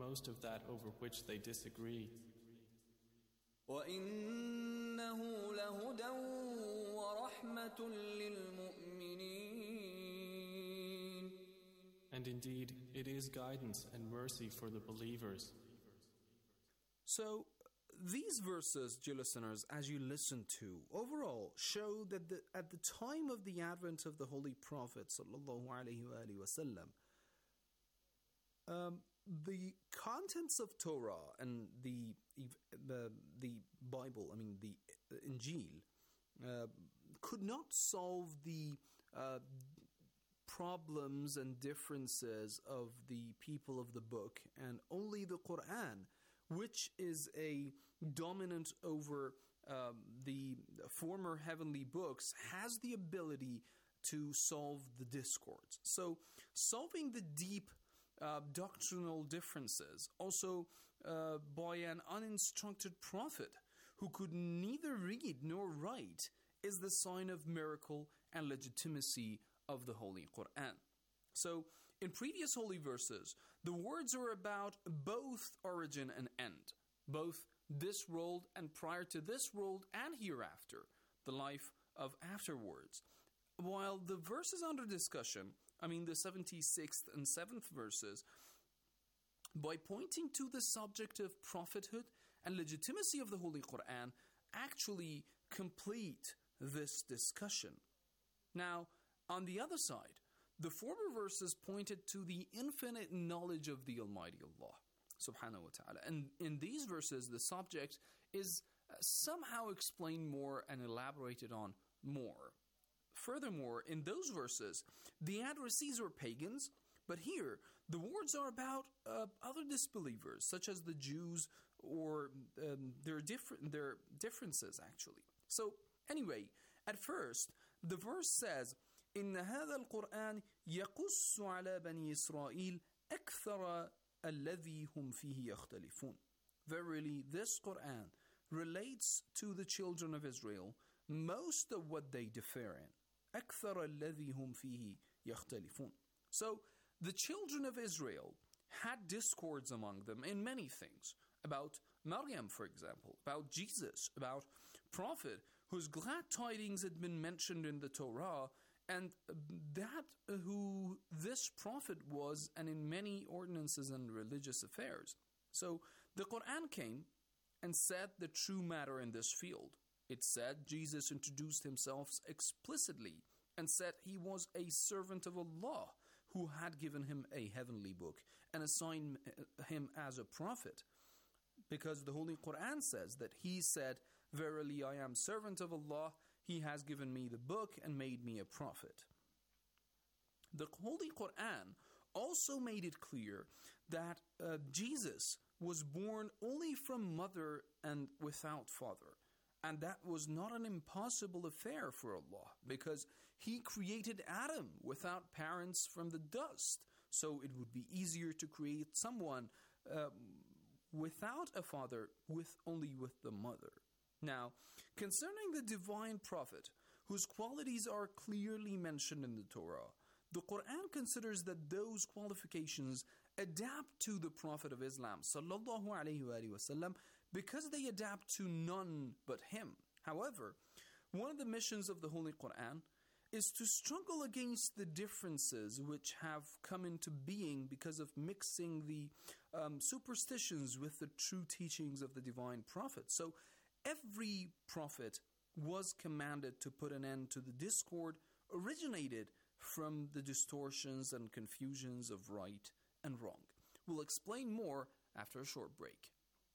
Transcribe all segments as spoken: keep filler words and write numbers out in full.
most of that over which they disagree. وَإِنَّهُ لَهُدًى وَرَحْمَةٌ لِلْمُؤْمِنِينَ And indeed, it is guidance and mercy for the believers. So, these verses, dear listeners, as you listen to, overall show that the, at the time of the advent of the Holy Prophet sallallahu alaihi wasallam, um, the contents of Torah and the the, the Bible, I mean the Injil, uh, could not solve the uh, problems and differences of the people of the book, and only the Quran, which is a dominant over um, the former heavenly books, has the ability to solve the discords. So, solving the deep uh, doctrinal differences, also uh, by an uninstructed prophet who could neither read nor write, is the sign of miracle and legitimacy of the Holy Quran. So, in previous holy verses, the words are about both origin and end, both this world and prior to this world and hereafter, the life of afterwards. While the verses under discussion, I mean the seventy-sixth and seventh verses, by pointing to the subject of prophethood and legitimacy of the Holy Quran, actually complete this discussion. Now, on the other side, the former verses pointed to the infinite knowledge of the Almighty Allah, subhanahu wa ta'ala. And in these verses, the subject is somehow explained more and elaborated on more. Furthermore, in those verses, the addressees are pagans, but here, the words are about uh, other disbelievers, such as the Jews, or um, their, different, their differences, actually. So, anyway, at first, the verse says, إن هذا القرآن يقص على بني إسرائيل أكثر الذي هم فيه يختلفون. Verily, this Quran relates to the children of Israel most of what they differ in. أكثر الذي هم فيه يختلفون. So, the children of Israel had discords among them in many things. About Maryam, for example, about Jesus, about prophet whose glad tidings had been mentioned in the Torah, and that who this prophet was, and in many ordinances and religious affairs. So the Quran came and said the true matter in this field. It said Jesus introduced himself explicitly and said he was a servant of Allah who had given him a heavenly book and assigned him as a prophet. Because the Holy Quran says that he said, "Verily I am servant of Allah, He has given me the book and made me a prophet." The Holy Quran also made it clear that uh, Jesus was born only from mother and without father. And that was not an impossible affair for Allah, because He created Adam without parents from the dust. So it would be easier to create someone uh, without a father, with only with the mother. Now, concerning the divine prophet, whose qualities are clearly mentioned in the Torah, the Quran considers that those qualifications adapt to the Prophet of Islam, sallallahu alaihi wasallam, because they adapt to none but him. However, one of the missions of the Holy Quran is to struggle against the differences which have come into being because of mixing the um, superstitions with the true teachings of the divine prophet. So every prophet was commanded to put an end to the discord originated from the distortions and confusions of right and wrong. We'll explain more after a short break.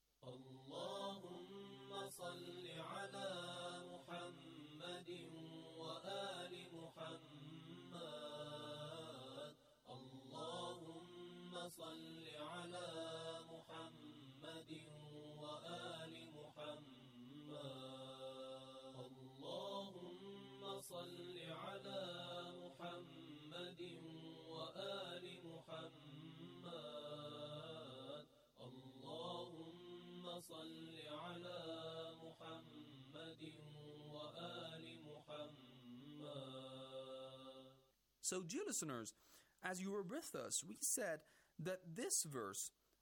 اللهم صل على محمد وآل محمد اللهم صل على محمد وآل محمد اللهم صل على محمد وآل محمد اللهم صل على محمد وآل محمد. So, dear listeners, as you were with us, we said that this verse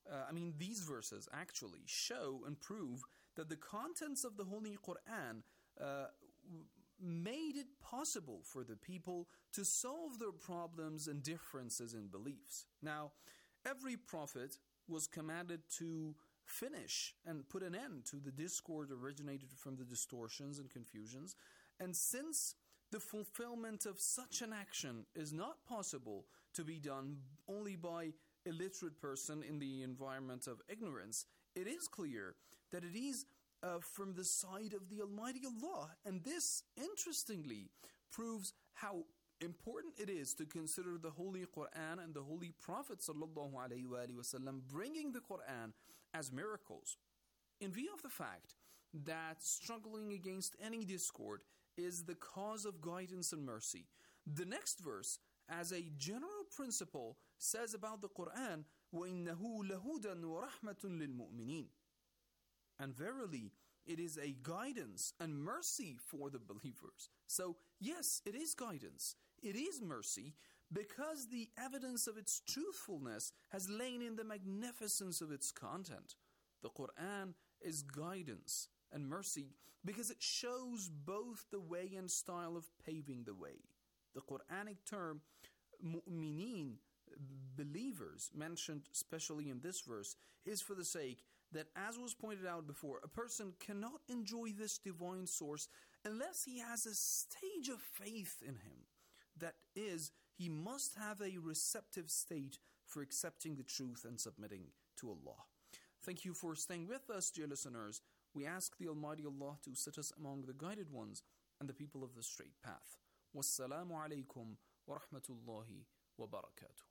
uh, I mean, these verses actually show and prove that the contents of the Holy Quran uh, made it possible for the people to solve their problems and differences in beliefs. Now, every prophet was commanded to finish and put an end to the discord originated from the distortions and confusions. And since the fulfillment of such an action is not possible to be done only by a literate person in the environment of ignorance, it is clear that it is uh, from the side of the Almighty Allah. And this, interestingly, proves how important it is to consider the Holy Quran and the Holy Prophet sallallahu alaihi wasallam bringing the Quran as miracles, in view of the fact that struggling against any discord is the cause of guidance and mercy. The next verse, as a general principle, says about the Quran, وَإِنَّهُ لَهُدًى وَرَحْمَةٌ لِلْمُؤْمِنِينَ. And verily, it is a guidance and mercy for the believers. So, yes, it is guidance. It is mercy, because the evidence of its truthfulness has lain in the magnificence of its content. The Quran is guidance and mercy because it shows both the way and style of paving the way. The Quranic term mu'mineen, believers, mentioned especially in this verse, is for the sake that, as was pointed out before, a person cannot enjoy this divine source unless he has a stage of faith in him. That is, he must have a receptive state for accepting the truth and submitting to Allah. Thank you for staying with us, dear listeners. We ask the Almighty Allah to set us among the guided ones and the people of the straight path. Wassalamu alaikum wa rahmatullahi wa barakatuh.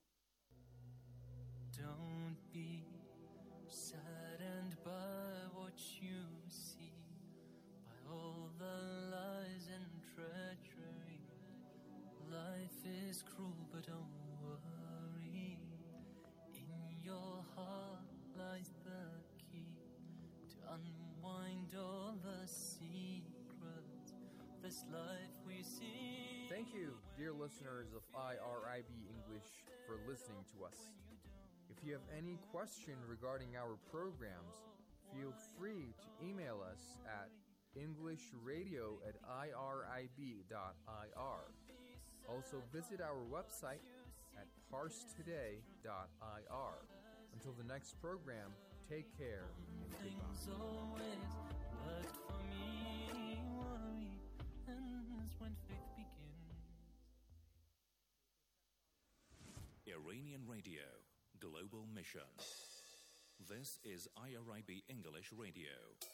Don't be saddened by what you see, by all the lies and treachery. Life is cruel, but don't worry. In your heart lies the key to unwind all the secrets of this life we see. Thank you, dear listeners of I R I B English, for listening to us. If you have any question regarding our programs, feel free to email us at englishradio at irib dot I R. Also visit our website at parse today dot I R. Until the next program, take care and Things goodbye. always worked for me. Worry ends when faith begins. Iranian Radio, Global Mission. This is I R I B English Radio.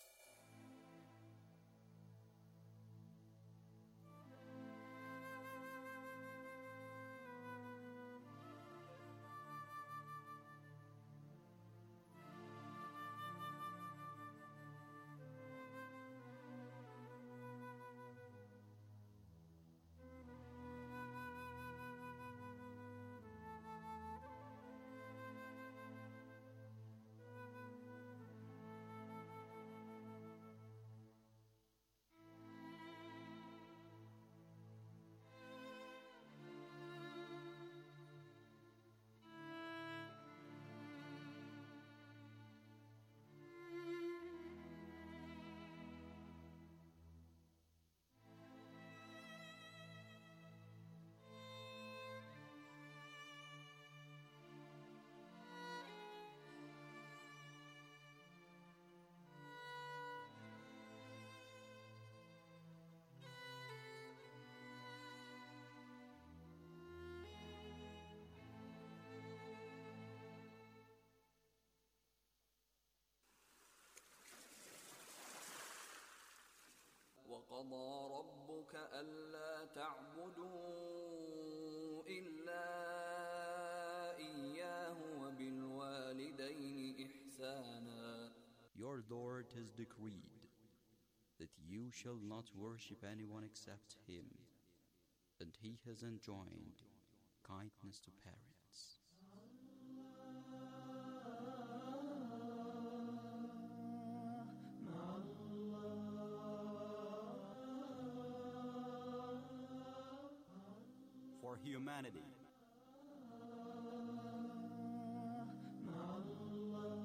وقضى ربك ألا تعبدوا إلا إياه وبالوالدين إحسانا. Your Lord has decreed that you shall not worship anyone except Him, and He has enjoined kindness to parents. For humanity,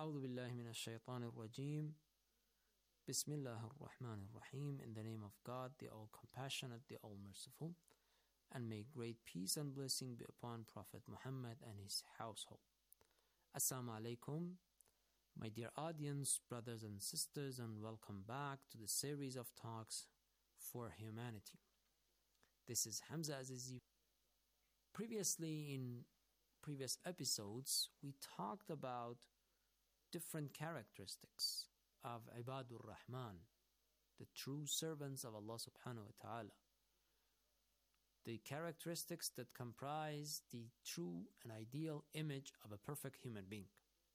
أعوذ بالله من الشيطان الرجيم. Bismillah ar-Rahman ar-Rahim. In the name of God, the All-Compassionate, the All-Merciful. And may great peace and blessing be upon Prophet Muhammad and his household. Assalamu alaikum, my dear audience, brothers and sisters, and welcome back to the series of talks for humanity. This is Hamza Azizi. Previously, in previous episodes, we talked about different characteristics of Ibadur Rahman, the true servants of Allah subhanahu wa ta'ala. The characteristics that comprise the true and ideal image of a perfect human being.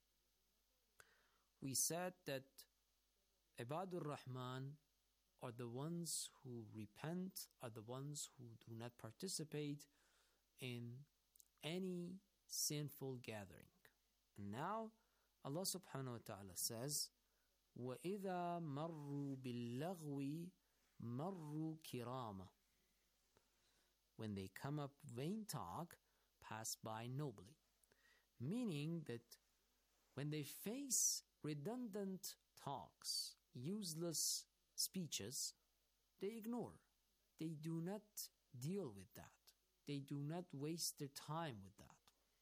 We said that Ibadur Rahman are the ones who repent, are the ones who do not participate in any sinful gathering. And now Allah subhanahu wa ta'ala says, وَإِذَا مَرُّوا بِاللَّغْوِ مَرُّوا كِرَامًا. When they come up vain talk, pass by nobly. Meaning that when they face redundant talks, useless speeches, they ignore. They do not deal with that. They do not waste their time with that.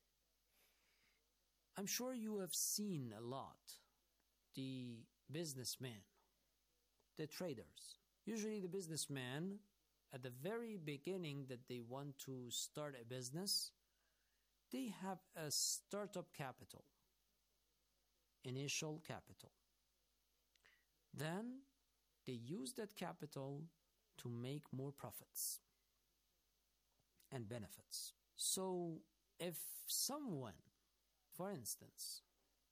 I'm sure you have seen a lot the businessmen, the traders. Usually the businessman, at the very beginning that they want to start a business, they have a startup capital, initial capital. Then they use that capital to make more profits and benefits. So if someone, for instance,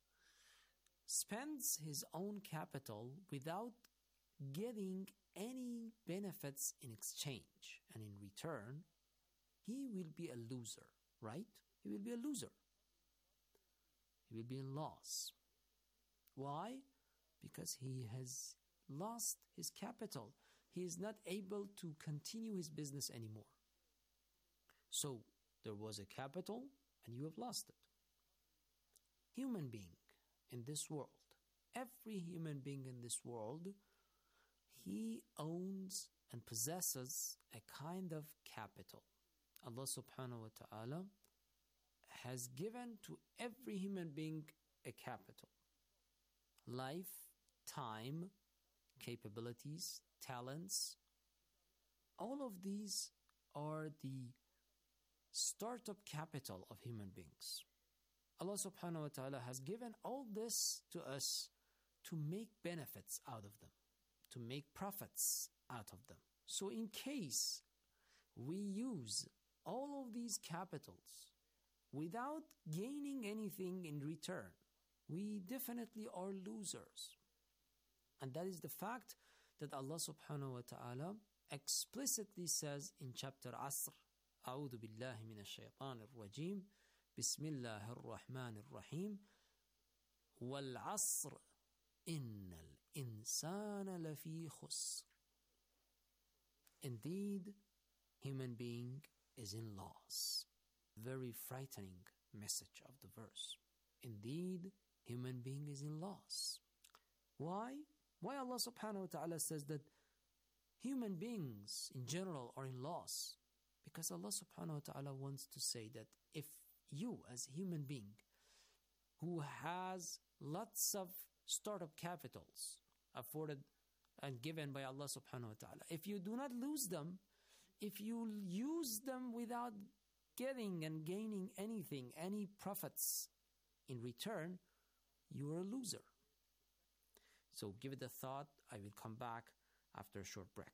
spends his own capital without getting any benefits in exchange and in return, he will be a loser, right? He will be a loser. He will be in loss. Why? Because he has lost his capital. He is not able to continue his business anymore. So there was a capital and you have lost it. Human being in this world, every human being in this world, he owns and possesses a kind of capital. Allah subhanahu wa ta'ala has given to every human being a capital. Life, time, capabilities, talents, all of these are the startup capital of human beings. Allah subhanahu wa ta'ala has given all this to us to make benefits out of them, to make profits out of them. So in case we use all of these capitals without gaining anything in return, we definitely are losers. And that is the fact that Allah subhanahu wa ta'ala explicitly says in chapter Asr, أعوذ بالله من الشيطان الرجيم بسم الله الرحمن الرحيم والعصر إن الإنسان لفي خسر. Indeed, human being is in loss. Very frightening message of the verse. Indeed, human being is in loss. Why? Why Allah subhanahu wa ta'ala says that human beings in general are in loss? Because Allah subhanahu wa ta'ala wants to say that if you as a human being who has lots of startup capitals afforded and given by Allah subhanahu wa ta'ala, if you do not lose them, if you use them without getting and gaining anything, any profits in return, you are a loser. So give it a thought. I will come back after a short break.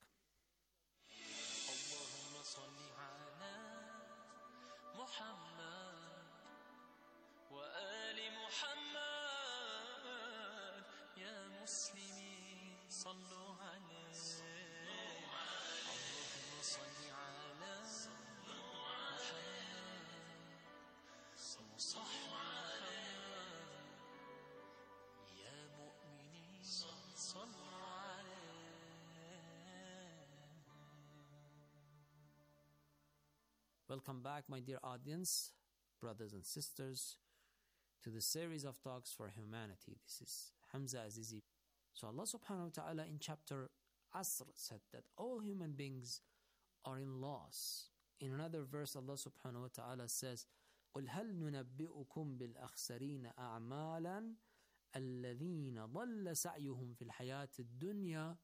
Welcome back, my dear audience, brothers and sisters, to the series of talks for humanity. This is Hamza Azizi. So Allah subhanahu wa ta'ala in chapter Asr said that all human beings are in loss. In another verse, Allah subhanahu wa ta'ala says, قُلْ هَلْ نُنَبِّئُكُمْ بِالْأَخْسَرِينَ أَعْمَالًا الَّذِينَ ضَلَّ سَعْيُهُمْ فِي الْحَيَاةِ الدُّنْيَا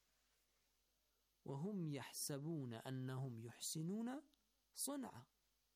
وَهُمْ يَحْسَبُونَ أَنَّهُمْ يُحْسِنُونَ صُنْعًا.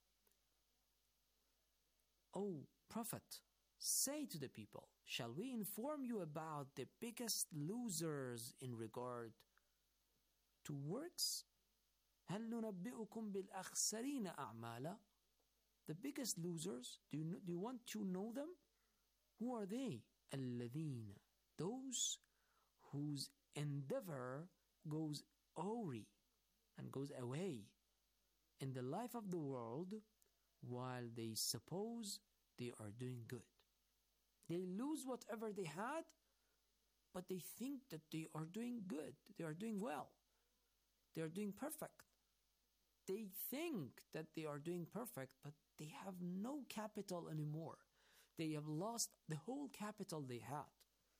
O Prophet, say to the people, shall we inform you about the biggest losers in regard to works? هل ننبئكم بالأخسرين أعمالا? The biggest losers, do you, do you want to know them? Who are they? الذين, those whose endeavor goes awry and goes away in the life of the world while they suppose they are doing good. They lose whatever they had, but they think that they are doing good. They are doing well. They are doing perfect. They think that they are doing perfect, but they have no capital anymore. They have lost the whole capital they had.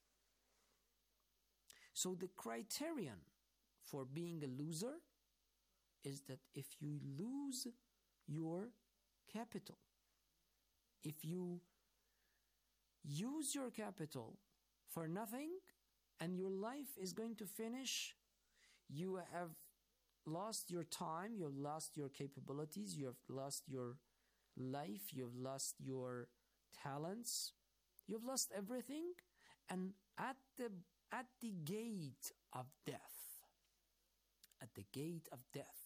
So the criterion for being a loser is that if you lose your capital, if you use your capital for nothing and your life is going to finish, you have lost your time, you have lost your capabilities, you have lost your life, you have lost your talents, you have lost everything, and at the at the gate of death, at the gate of death,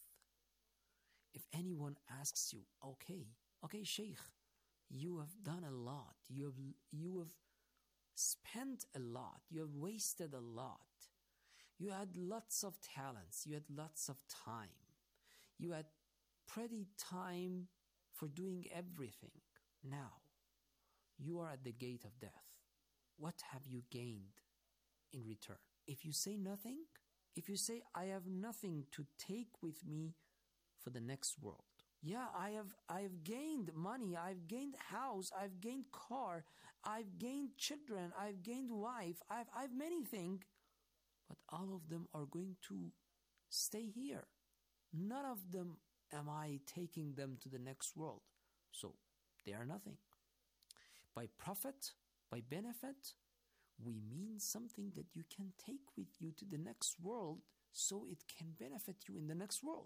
if anyone asks you, okay, okay, Sheikh, you have done a lot, you have you have spent a lot, you have wasted a lot, you had lots of talents, you had lots of time, you had pretty time for doing everything. Now, you are at the gate of death. What have you gained in return? If you say nothing, if you say, I have nothing to take with me for the next world. Yeah, I have I have gained money, I've gained house, I've gained car, I've gained children, I've gained wife, I've I've many things, but all of them are going to stay here. None of them am I taking them to the next world. So they are nothing. By profit, by benefit, we mean something that you can take with you to the next world so it can benefit you in the next world.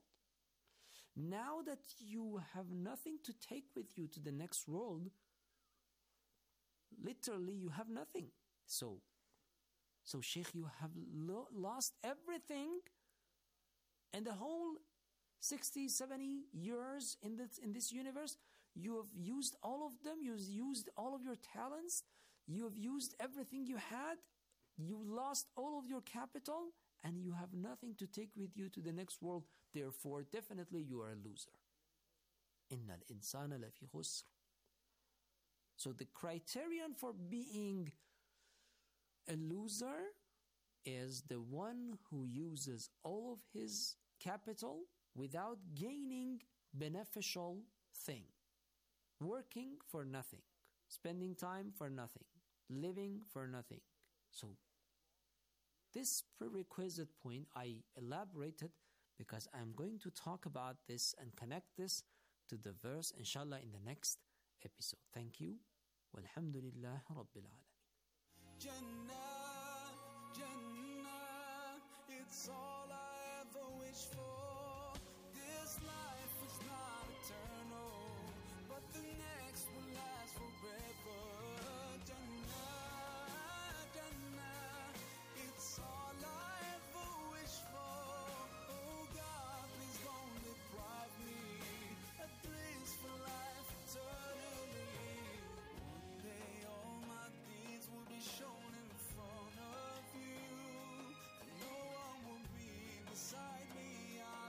Now that you have nothing to take with you to the next world, literally you have nothing. So, so Sheikh, you have lo- lost everything and the whole sixty, seventy years in this, in this universe. You have used all of them, you've used all of your talents, you have used everything you had, you lost all of your capital, and you have nothing to take with you to the next world. Therefore, definitely you are a loser. إِنَّ الْإِنسَانَ لَفِي خُسْرٍ. So the criterion for being a loser is the one who uses all of his capital without gaining beneficial thing. Working for nothing, spending time for nothing, living for nothing. So this prerequisite point I elaborated because I'm going to talk about this and connect this to the verse, inshallah, in the next episode. Thank you. Walhamdulillah Rabbil Alameen. Jannah, Jannah, it's all I ever wish for. This life is not eternal, but the next will last forever. Jannah, Jannah, it's all I ever wish for. Oh God, please don't deprive me of blissful life eternally. One day all my deeds will be shown in front of you, and no one will be beside me. I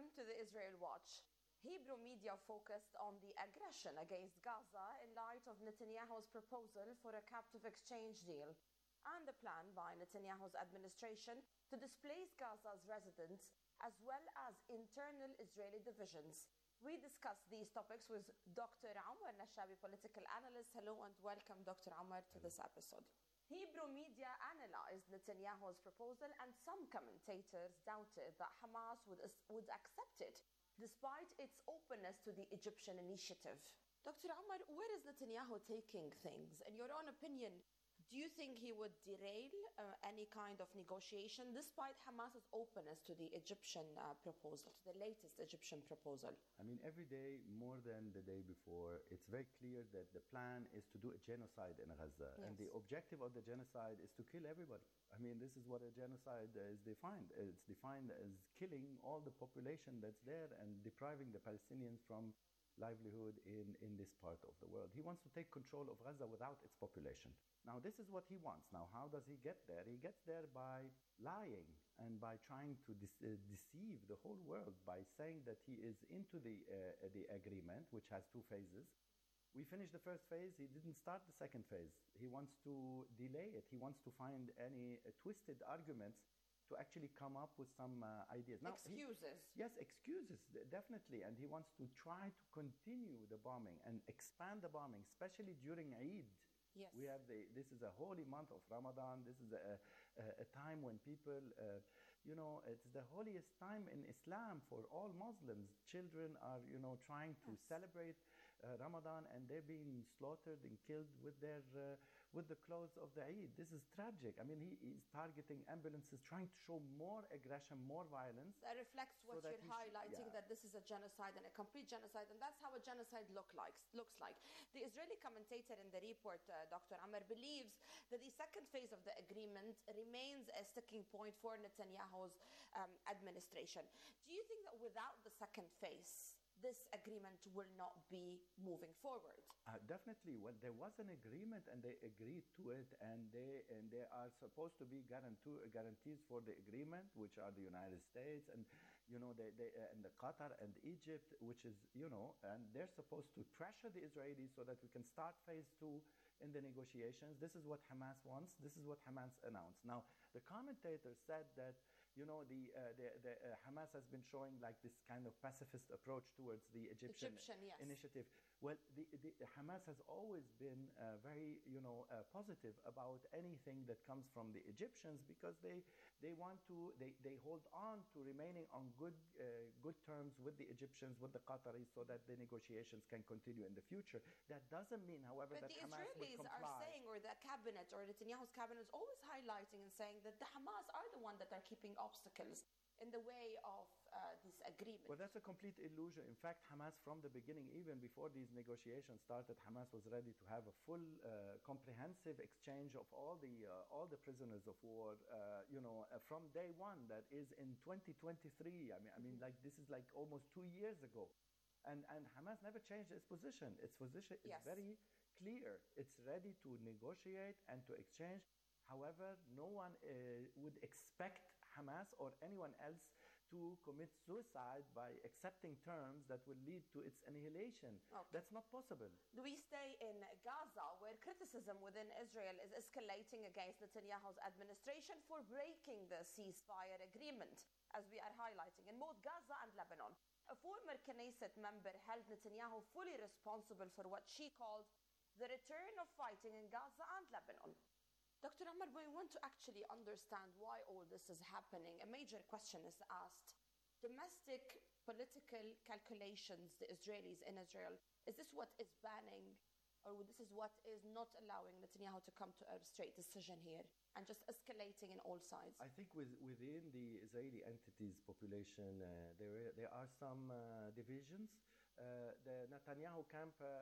Welcome to the Israel Watch. Hebrew media focused on the aggression against Gaza in light of Netanyahu's proposal for a captive exchange deal and the plan by Netanyahu's administration to displace Gaza's residents as well as internal Israeli divisions. We discussed these topics with Doctor Omar Nashabi, political analyst. Hello and welcome, Doctor Omar, to this episode. Hebrew media analyzed Netanyahu's proposal, and some commentators doubted that Hamas would, would accept it, despite its openness to the Egyptian initiative. Doctor Omar, where is Netanyahu taking things? In your own opinion, do you think he would derail uh, any kind of negotiation despite Hamas's openness to the Egyptian uh, proposal, to the latest Egyptian proposal? I mean, every day, more than the day before, it's very clear that the plan is to do a genocide in Gaza. Yes. And the objective of the genocide is to kill everybody. I mean, this is what a genocide is defined. It's defined as killing all the population that's there and depriving the Palestinians from livelihood in, in this part of the world. He wants to take control of Gaza without its population. Now, this is what he wants. Now, how does he get there? He gets there by lying and by trying to de- uh, deceive the whole world by saying that he is into the, uh, the agreement, which has two phases. We finished the first phase. He didn't start the second phase. He wants to delay it. He wants to find any uh, twisted arguments to actually come up with some uh, ideas. Now, excuses. He, yes, excuses, definitely. And he wants to try to continue the bombing and expand the bombing, especially during Eid. Yes. We have the, this is a holy month of Ramadan. This is a, a, a time when people, uh, you know, it's the holiest time in Islam for all Muslims. Children are, you know, trying to yes. celebrate uh, Ramadan, and they're being slaughtered and killed with their uh, with the clothes of the Eid. This is tragic. I mean, he is targeting ambulances, trying to show more aggression, more violence. That reflects what so that you're he, highlighting, yeah. that this is a genocide and a complete genocide, and that's how a genocide look like, looks like. The Israeli commentator in the report, uh, Doctor Amr, believes that the second phase of the agreement remains a sticking point for Netanyahu's um, administration. Do you think that without the second phase, this agreement will not be moving forward? Uh, definitely. Well, there was an agreement, and they agreed to it, and they and there are supposed to be guarantee, guarantees for the agreement, which are the United States and you know they, they uh, and the Qatar and Egypt, which is you know, and they're supposed to pressure the Israelis so that we can start phase two in the negotiations. This is what Hamas wants. This is what Hamas announced. Now, the commentator said that. You know, the, uh, the, the uh, Hamas has been showing like this kind of pacifist approach towards the Egyptian, Egyptian yes. initiative. Well, the, the, the Hamas has always been uh, very, you know, uh, positive about anything that comes from the Egyptians because they they want to they, they hold on to remaining on good uh, good terms with the Egyptians, with the Qataris, so that the negotiations can continue in the future. That doesn't mean, however, but that the Hamas Israelis will comply. are saying, or the cabinet, or Netanyahu's cabinet is always highlighting and saying that the Hamas are the one that are keeping obstacles in the way of uh, this agreement. Well, that's a complete illusion. In fact, Hamas, from the beginning, even before these negotiations started, Hamas was ready to have a full, uh, comprehensive exchange of all the uh, all the prisoners of war. Uh, you know, uh, from day one. That is in twenty twenty-three. I mean, I mean, like this is like almost two years ago, and and Hamas never changed its position. Its position is yes. very clear. It's ready to negotiate and to exchange. However, no one uh, would expect Hamas or anyone else to commit suicide by accepting terms that will lead to its annihilation. Okay. That's not possible. Do we stay in Gaza, where criticism within Israel is escalating against Netanyahu's administration for breaking the ceasefire agreement, as we are highlighting, in both Gaza and Lebanon? A former Knesset member held Netanyahu fully responsible for what she called the return of fighting in Gaza and Lebanon. Doctor Amr, we want to actually understand why all this is happening. A major question is asked. Domestic political calculations, the Israelis in Israel, is this what is banning, or this is what is not allowing Netanyahu to come to a straight decision here and just escalating in all sides? I think with, within the Israeli entities population, uh, there, there are some uh, divisions. Uh, the Netanyahu camp uh,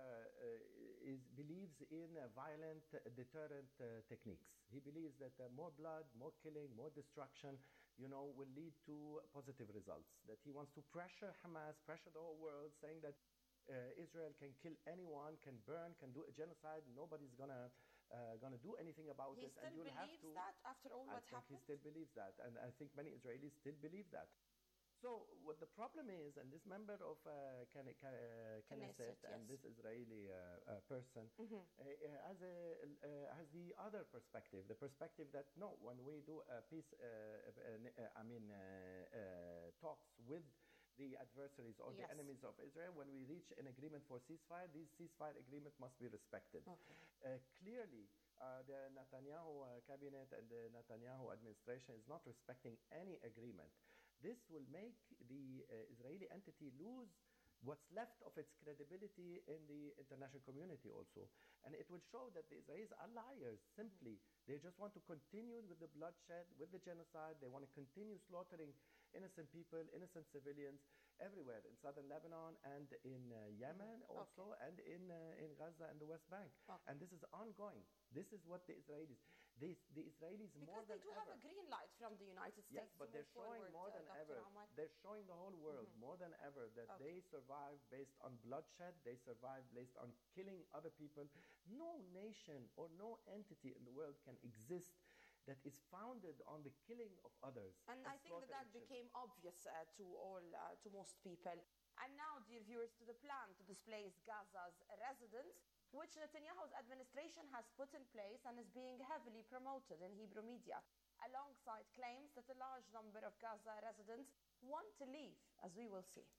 uh, is, believes in uh, violent uh, deterrent uh, techniques. He believes that uh, more blood, more killing, more destruction, you know, will lead to positive results. That he wants to pressure Hamas, pressure the whole world, saying that uh, Israel can kill anyone, can burn, can do a genocide. Nobody's gonna uh, gonna do anything about he it. Still and you'll believes have to. that after all I what think happened? he still believes that, and I think many Israelis still believe that. So what the problem is, and this member of uh, Kane- Ka- uh, Knesset, Knesset, and yes. this Israeli uh, uh, person Mhm. uh, uh, has, a, uh, has the other perspective, the perspective that no, when we do a peace, uh, uh, uh, I mean, uh, uh, talks with the adversaries or Yes. the enemies of Israel, when we reach an agreement for ceasefire, this ceasefire agreement must be respected. Okay. Uh, clearly, uh, the Netanyahu uh, cabinet and the Netanyahu administration is not respecting any agreement. This will make the uh, Israeli entity lose what's left of its credibility in the international community also. And it will show that the Israelis are liars, simply. They just want to continue with the bloodshed, with the genocide. They want to continue slaughtering innocent people, innocent civilians everywhere, in southern Lebanon and in uh, Yemen also, and in, uh, in Gaza and the West Bank. Okay. And this is ongoing. This is what the Israelis, they, the Israelis more Because they than do ever. have a green light from the United States. Yes, but to they're move showing forward, more uh, than Doctor ever. Ahmad. They're showing the whole world Mhm. more than ever that Okay. they survive based on bloodshed. They survive based on killing other people. No nation or no entity in the world can exist that is founded on the killing of others. And I think that that slaughtering children. became obvious uh, to all, uh, to most people. And now, dear viewers, to the plan to displace Gaza's residents, which Netanyahu's administration has put in place and is being heavily promoted in Hebrew media, alongside claims that a large number of Gaza residents want to leave, as we will see.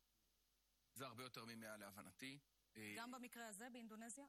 זה הרבה יותר ממאה להבנתי. אה, גם במקרה הזה באינדונזיה?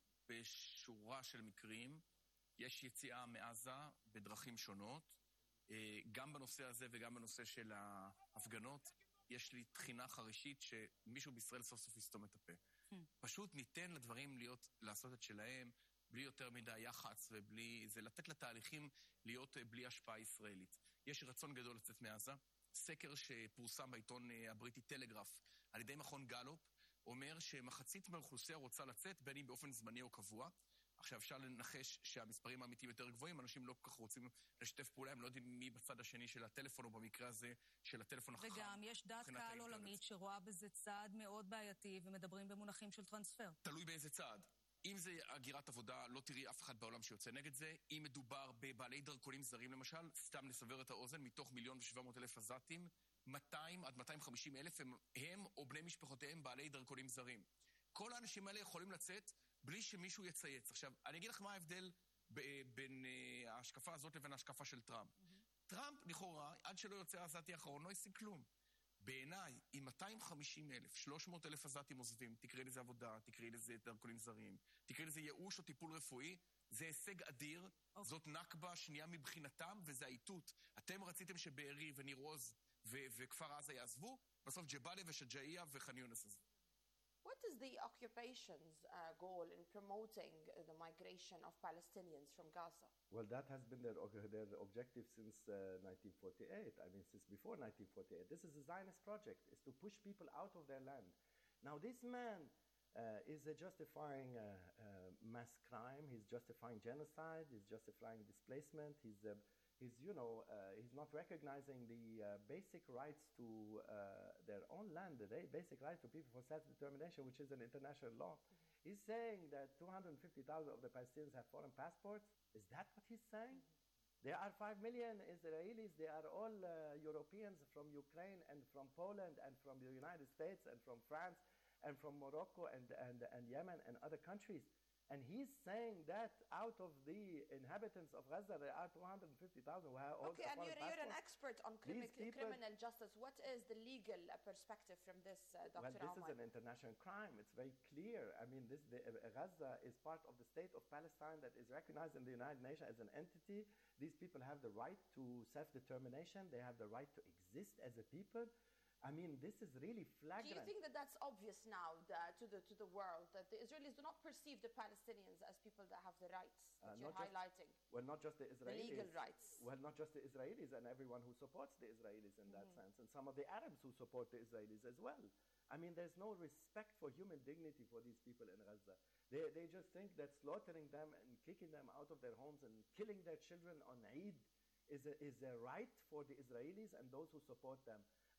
בשורה של מקרים יש יציאה מעזה בדרכים שונות. אה, גם בנושא הזה וגם בנושא של ההפגנות, יש לי תחינה חרישית שמישהו בישראל סוף סוף יסתום את הפה. פשוט ניתן לדברים להיות, לעשות את שלהם, בלי יותר מדי יח"צ ובלי... זה לתת לתהליכים להיות אה, בלי השפעה ישראלית. יש רצון גדול לצאת מעזה. סקר שפורסם בעיתון אה, הבריטי טלגרף על ידי מכון גלופ, אומר שמחצית מהאוכלוסייה רוצה לצאת, בין אם באופן זמני או קבוע. עכשיו אפשר לנחש שהמספרים האמיתיים יותר גבוהים, אנשים לא כל כך רוצים לשתף פעולה, הם לא יודעים מי בצד השני של הטלפון, או במקרה הזה של הטלפון החכם. וגם יש דעת מבחינת קהל האינטרנט. עולמית שרואה בזה צעד מאוד בעייתי, ומדברים במונחים של טרנספר. תלוי באיזה צעד. אם זה הגירת עבודה, לא תראי אף אחד בעולם שיוצא נגד זה. אם מדובר בבעלי דרכונים זרים למשל, סתם לסבר את האוזן, מתוך מיליון ושבע מאות אלף עזתים, מאתיים עד מאתיים וחמישים אלף הם, הם או בני משפחותיהם בעלי דרכונים זרים. כל האנשים האלה יכולים לצאת בלי שמישהו יצייץ. עכשיו, אני אגיד לך מה ההבדל ב- בין uh, ההשקפה הזאת לבין ההשקפה של טראמפ. Mm-hmm. טראמפ, לכאורה, עד שלא יוצא העזתי האחרון, לא ישיג כלום. בעיניי, עם מאתיים וחמישים אלף, שלוש מאות אלף עזתים עוזבים, תקראי לזה עבודה, תקראי לזה דרכונים זרים, תקראי לזה ייאוש או טיפול רפואי, זה הישג אדיר, okay. זאת נכבה שנייה מבחינתם, וזה האיתות. אתם רציתם שבארי וניר עוז ו- וכפר עזה יעזבו, בסוף ג'באליה ושג'אעיה וח'אן יונס עזבו. What is the occupation's uh, goal in promoting uh, the migration of Palestinians from Gaza? Well, that has been their, their objective since uh, nineteen forty-eight. I mean, since before nineteen forty-eight. This is a Zionist project, is to push people out of their land. Now, this man uh, is uh, justifying uh, uh, mass crime. He's justifying genocide. He's justifying displacement. He's, uh, he's you know, uh, he's not recognizing the uh, basic rights to uh, their own land, the basic rights to people for self-determination, which is an international law. Mm-hmm. He's saying that two hundred fifty thousand of the Palestinians have foreign passports. Is that what he's saying? Mm-hmm. There are five million Israelis. They are all uh, Europeans from Ukraine and from Poland and from the United States and from France and from Morocco and, and, and Yemen and other countries. And he's saying that out of the inhabitants of Gaza, there are two hundred fifty thousand who have all Okay, and foreign you're, you're an passports. expert on crimi- These people- criminal justice. What is the legal uh, perspective from this, uh, Doctor Well, this Ahmad? is an international crime. It's very clear. I mean, this, the, uh, Gaza is part of the state of Palestine that is recognized in the United Nations as an entity. These people have the right to self-determination. They have the right to exist as a people. I mean, this is really Do flagrant. you think that that's obvious now the, to, the, to the world, that the Israelis do not perceive the Palestinians as people that have the rights that Uh, you're not just- highlighting? Well, not just the Israelis. legal rights. Well, not just the Israelis and everyone who supports the Israelis in that Mhm. sense, and some of the Arabs who support the Israelis as well. I mean, there's no respect for human dignity for these people in Gaza. They, they just think that slaughtering them and kicking them out of their homes and killing their children on Eid is a, is a right for the Israelis and those who support them.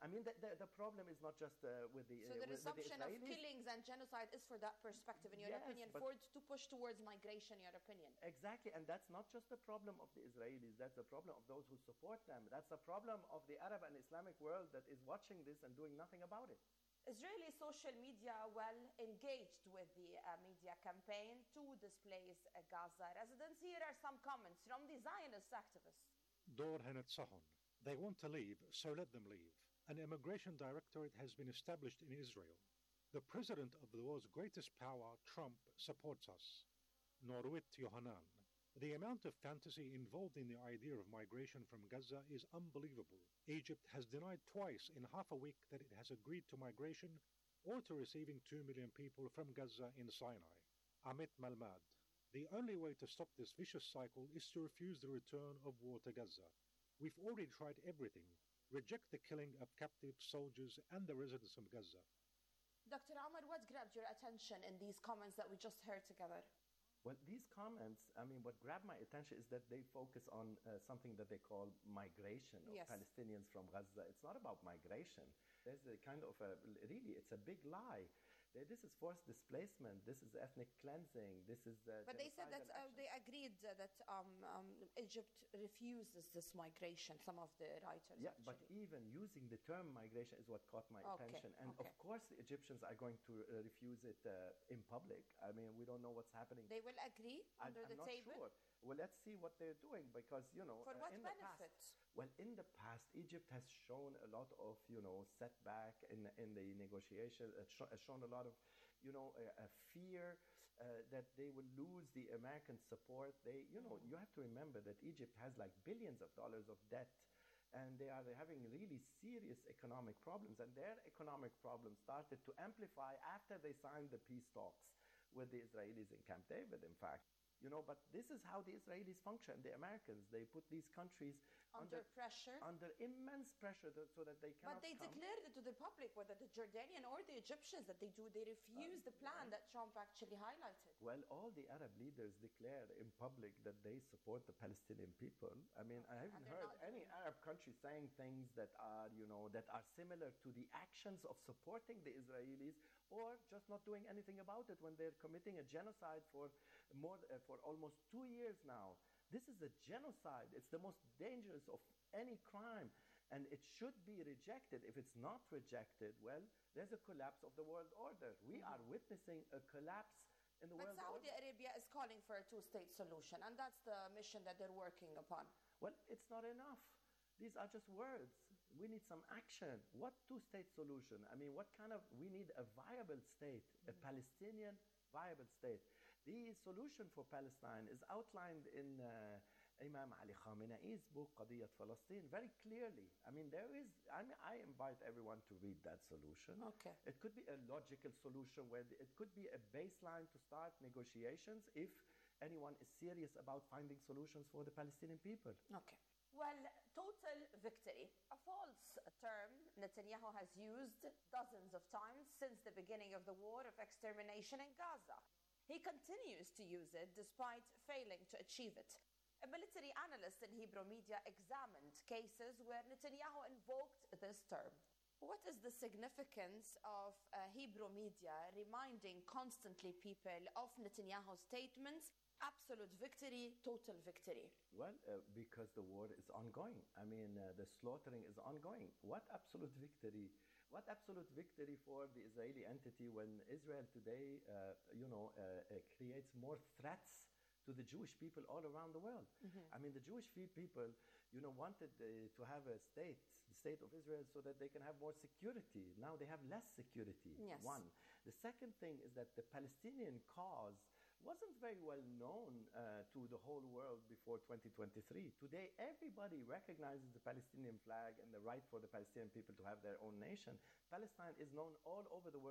I mean, the, the, the problem is not just uh, with the So uh, the with, with the resumption of Israelis. killings and genocide is for that perspective, in your Yes, opinion, but- for it to push towards migration, your opinion. Exactly, and that's not just the problem of the Israelis, that's the problem of those who support them. That's the problem of the Arab and Islamic world that is watching this and doing nothing about it. Israeli social media well engaged with the uh, media campaign to displace uh, Gaza residents. Here are some comments from the Zionist activists. دور هنتصهن. They want to leave, so let them leave. An immigration directorate has been established in Israel. The president of the world's greatest power, Trump, supports us. Norwit Yohanan. The amount of fantasy involved in the idea of migration from Gaza is unbelievable. Egypt has denied twice in half a week that it has agreed to migration or to receiving two million people from Gaza in Sinai. Amit Malmad. The only way to stop this vicious cycle is to refuse the return of war to Gaza. We've already tried everything. Reject the killing of captive soldiers and the residents of Gaza. Doctor Amar, what grabbed your attention in these comments that we just heard together? Well, these comments, I mean, what grabbed my attention is that they focus on uh, something that they call migration of Yes. Palestinians from Gaza. It's not about migration. There's a kind of a, really, it's a big lie. They- This is forced displacement. This is ethnic cleansing. This is uh, But they said that genocidal uh, they agreed uh, that um, um, Egypt refuses this migration, some of the writers. Yeah, actually. but even using the term migration is what caught my Okay, attention. And okay. of course, the Egyptians are going to uh, refuse it uh, in public. I mean, we don't know what's happening. They will agree I- under I'm the not table? sure. Well, let's see what they're doing because, you know, For uh, what in the benefit? past, well, in the past, Egypt has shown a lot of, you know, setback in in the negotiation. It sho- has shown a lot of, you know, a, a fear uh, that they will lose the American support. They, you know, you have to remember that Egypt has like billions of dollars of debt. And they are having really serious economic problems. And their economic problems started to amplify after they signed the peace talks with the Israelis in Camp David, in fact. You know, but this is how the Israelis function, the Americans. They put these countries Under pressure? under immense pressure to, so that they cannot But they come. declared it to the public, whether the Jordanian or the Egyptians, that they do. They refuse the plan that Trump actually highlighted. Well, all the Arab leaders declared in public that they support the Palestinian people. I mean, I haven't they're heard not any Arab country saying things that are, you know, that are similar to the actions of supporting the Israelis or just not doing anything about it when they're committing a genocide for more uh, for almost two years now. This is a genocide. It's the most dangerous of any crime. And it should be rejected. If it's not rejected, well, there's a collapse of the world order. We are witnessing a collapse in the But world Saudi order. Arabia is calling for a two-state solution, and that's the mission that they're working upon. Well, it's not enough. These are just words. We need some action. What two-state solution? I mean, what kind of, we need a viable state, a Palestinian viable state. The solution for Palestine is outlined in uh, Imam Ali Khamenei's book, Qadiyat Palestine, very clearly. I mean, there is, I mean, I invite everyone to read that solution. Okay. It could be a logical solution where the- it could be a baseline to start negotiations if anyone is serious about finding solutions for the Palestinian people. Okay. Well, total victory, a false term Netanyahu has used dozens of times since the beginning of the war of extermination in Gaza. He continues to use it despite failing to achieve it. A military analyst in Hebrew media examined cases where Netanyahu invoked this term. What is the significance of uh, Hebrew media reminding constantly people of Netanyahu's statements, absolute victory, total victory? Well, uh, because the war is ongoing. I mean, uh, the slaughtering is ongoing. What absolute victory? What absolute victory for the Israeli entity when Israel today, uh, you know, uh, uh, creates more threats to the Jewish people all around the world? Mhm. I mean, the Jewish fe- people, you know, wanted uh, to have a state, the state of Israel, so that they can have more security. Now they have less security. Yes. One. The second thing is that the Palestinian cause wasn't very well known uh, to the whole world before twenty twenty-three. Today, everybody recognizes the Palestinian flag and the right for the Palestinian people to have their own nation. Palestine is known all over the world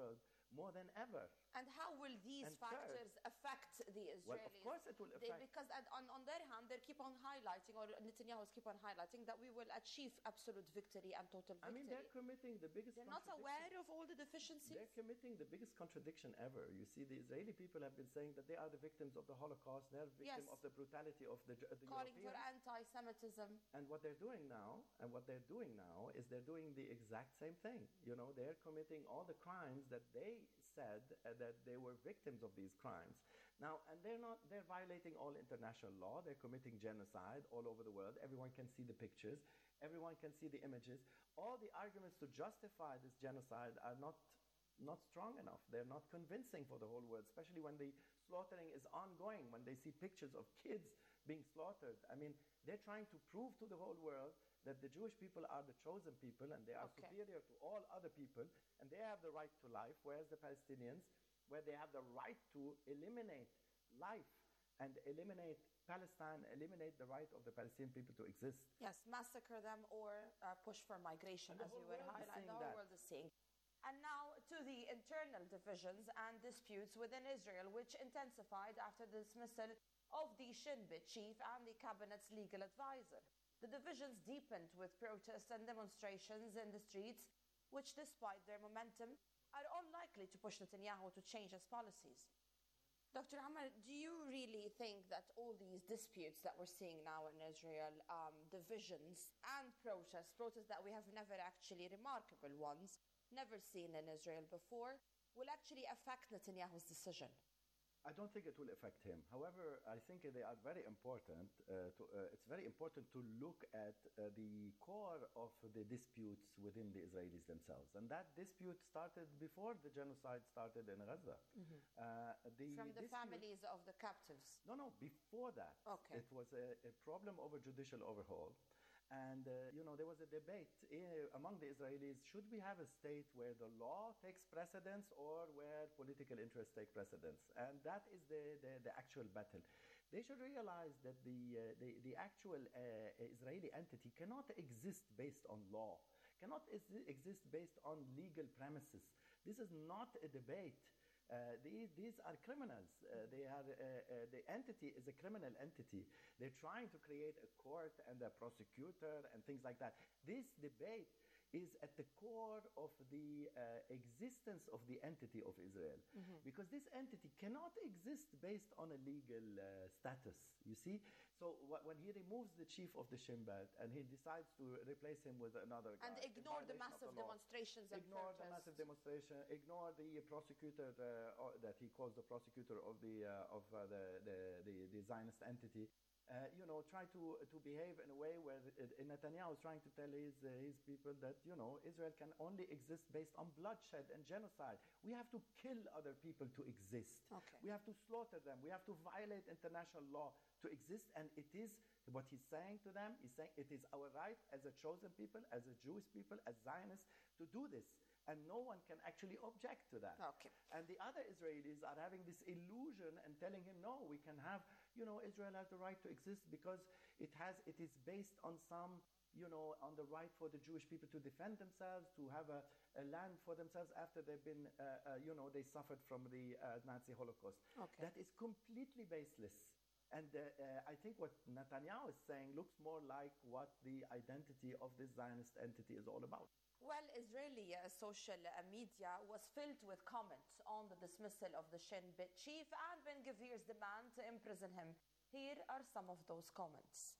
more than ever. And how will these And third- factors affect the Israelis? Well, of course it will They- affect. because and on, on their hand, they keep on highlighting, or Netanyahu keep on highlighting, that we will achieve absolute victory and total victory. I mean, they're committing the biggest They're not contradiction. aware of all the deficiencies? They're committing the biggest contradiction ever. You see, the Israeli people have been saying that they are the victims of the Holocaust, they're victims Yes. of the brutality of the, the Calling for Europeans. anti-Semitism. And what they're doing now, and what they're doing now, is they're doing the exact same thing. You know, they're committing all the crimes that they said uh, that they were victims of these crimes. Now, and they're not, they're violating all international law. They're committing genocide all over the world. Everyone can see the pictures. Everyone can see the images. All the arguments to justify this genocide are not not strong enough. They're not convincing for the whole world, especially when the slaughtering is ongoing, when they see pictures of kids being slaughtered. I mean, they're trying to prove to the whole world that the Jewish people are the chosen people and they are Okay. superior to all other people and they have the right to life, whereas the Palestinians, where they have the right to eliminate life and eliminate Palestine, eliminate the right of the Palestinian people to exist. Yes, massacre them or uh, push for migration, And the as you whole were world is highlighting. seeing The whole that. world is seeing. And now to the internal divisions and disputes within Israel, which intensified after the dismissal of the Shin Bet chief and the cabinet's legal advisor. The divisions deepened with protests and demonstrations in the streets, which, despite their momentum, are unlikely to push Netanyahu to change his policies. Doctor Ammar, do you really think that all these disputes that we're seeing now in Israel, um, divisions and protests, protests that we have never actually, remarkable ones, never seen in Israel before, will actually affect Netanyahu's decision? I don't think it will affect him. However, I think they are very important. Uh, to, uh, it's very important to look at uh, the core of the disputes within the Israelis themselves. And that dispute started before the genocide started in Gaza. Mhm. Uh, the From the dispute- families of the captives. No, no, before that. Okay. It was a, a problem over judicial overhaul. And, uh, you know, there was a debate uh, among the Israelis, should we have a state where the law takes precedence or where political interests take precedence? And that is the, the, the actual battle. They should realize that the, uh, the, the actual uh, Israeli entity cannot exist based on law, cannot is- exist based on legal premises. This is not a debate. Uh, these, these are criminals. Uh, they are, uh, uh, the entity is a criminal entity. They're trying to create a court and a prosecutor and things like that. This debate is at the core of the uh, existence of the entity of Israel. Mhm. Because this entity cannot exist based on a legal uh, status, you see? So wh- when he removes the chief of the Shin Bet and he decides to replace him with another guy, And in ignore the violation of massive the law, demonstrations and ignore the protests. massive demonstration, ignore the prosecutor uh, or- that he calls the prosecutor of the uh, of uh, the, the, the the Zionist entity. Uh, you know, try to to behave in a way where uh, Netanyahu is trying to tell his uh, his people that you know Israel can only exist based on bloodshed and genocide. We have to kill other people to exist. Okay. We have to slaughter them. We have to violate international law to exist. And it is what he's saying to them. He's saying it is our right as a chosen people, as a Jewish people, as Zionists, to do this. And no one can actually object to that. Okay. And the other Israelis are having this illusion and telling him, no, we can have, you know, Israel has the right to exist because it has, it is based on some, you know, on the right for the Jewish people to defend themselves, to have a, a land for themselves after they've been, uh, uh, you know, they suffered from the uh, Nazi Holocaust. Okay. That is completely baseless. And uh, uh, I think what Netanyahu is saying looks more like what the identity of this Zionist entity is all about. Well, Israeli uh, social uh, media was filled with comments on the dismissal of the Shin Bet chief and Ben Gvir's demand to imprison him. Here are some of those comments.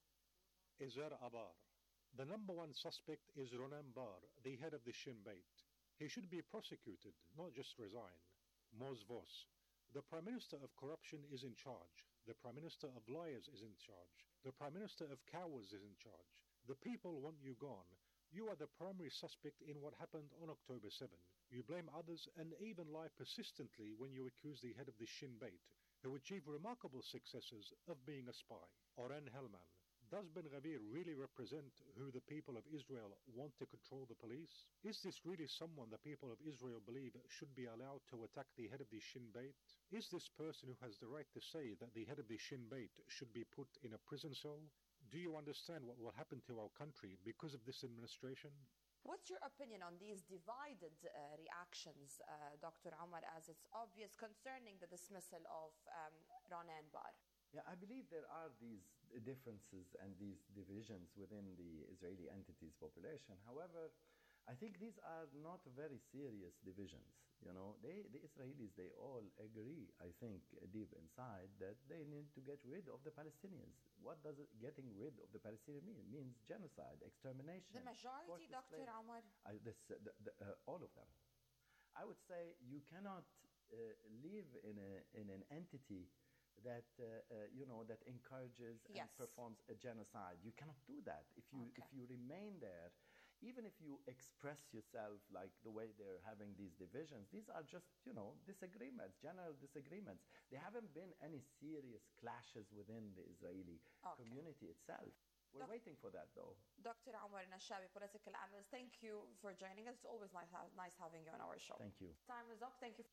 Ezer Abar. The number one suspect is Ronen Bar, the head of the Shin Bet. He should be prosecuted, not just resign. Moz Vos. The Prime Minister of Corruption is in charge. The Prime Minister of Liars is in charge. The Prime Minister of Cowards is in charge. The people want you gone. You are the primary suspect in what happened on October seventh. You blame others and even lie persistently when you accuse the head of the Shin Bet, who achieved remarkable successes, of being a spy. Oren Hellman. Does Ben Gvir really represent who the people of Israel want to control the police? Is this really someone the people of Israel believe should be allowed to attack the head of the Shin Bet? Is this person who has the right to say that the head of the Shin Bet should be put in a prison cell? Do you understand what will happen to our country because of this administration? What's your opinion on these divided uh, reactions, uh, Doctor Omar, as it's obvious concerning the dismissal of um, Ronen Bar? Yeah, I believe there are these differences and these divisions within the Israeli entity's population. However, I think these are not very serious divisions. You know, they, the Israelis, they all agree, I think, deep inside, that they need to get rid of the Palestinians. What does it, getting rid of the Palestinians mean? It means genocide, extermination. The majority, Doctor Omar? I, this, uh, the, the, uh, all of them. I would say you cannot uh, live in, a, in an entity that uh, uh, you know that encourages yes. and performs a genocide. You cannot do that. If you okay. if you remain there, even if you express yourself like the way they're having these divisions, these are just, you know, disagreements, general disagreements. There haven't been any serious clashes within the Israeli okay. community itself. We're Doc- waiting for that, though. Doctor Omar Nashabi, political analyst, thank you for joining us. It's always nice, nice having you on our show. Thank you. Time is up. Thank you.